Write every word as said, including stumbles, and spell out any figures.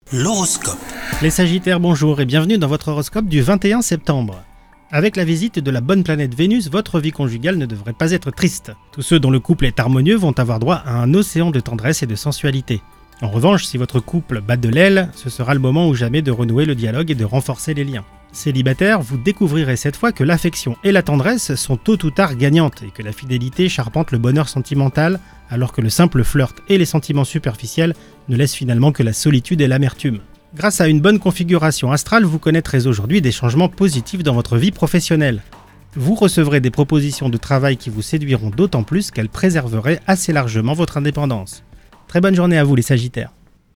L'horoscope. Les Sagittaires, bonjour et bienvenue dans votre horoscope du vingt et un septembre. Avec la visite de la bonne planète Vénus, votre vie conjugale ne devrait pas être triste. Tous ceux dont le couple est harmonieux vont avoir droit à un océan de tendresse et de sensualité. En revanche, si votre couple bat de l'aile, ce sera le moment ou jamais de renouer le dialogue et de renforcer les liens. Célibataire, vous découvrirez cette fois que l'affection et la tendresse sont tôt ou tard gagnantes et que la fidélité charpente le bonheur sentimental, alors que le simple flirt et les sentiments superficiels ne laissent finalement que la solitude et l'amertume. Grâce à une bonne configuration astrale, vous connaîtrez aujourd'hui des changements positifs dans votre vie professionnelle. Vous recevrez des propositions de travail qui vous séduiront d'autant plus qu'elles préserveraient assez largement votre indépendance. Très bonne journée à vous les Sagittaires.